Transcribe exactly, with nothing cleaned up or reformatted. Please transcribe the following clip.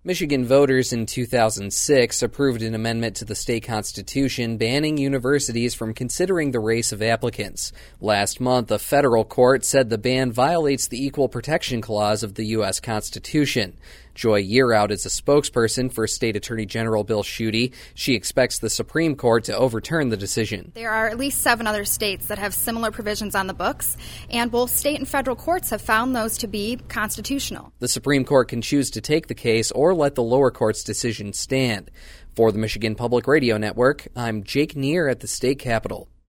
Michigan voters in two thousand six approved an amendment to the state constitution banning universities from considering the race of applicants. Last month, a federal court said the ban violates the Equal Protection Clause of the U S Constitution. Joy Yearout is a spokesperson for State Attorney General Bill Schuette. She expects the Supreme Court to overturn the decision. There are at least seven other states that have similar provisions on the books, and both state and federal courts have found those to be constitutional. The Supreme Court can choose to take the case or let the lower court's decision stand. For the Michigan Public Radio Network, I'm Jake Neer at the state capitol.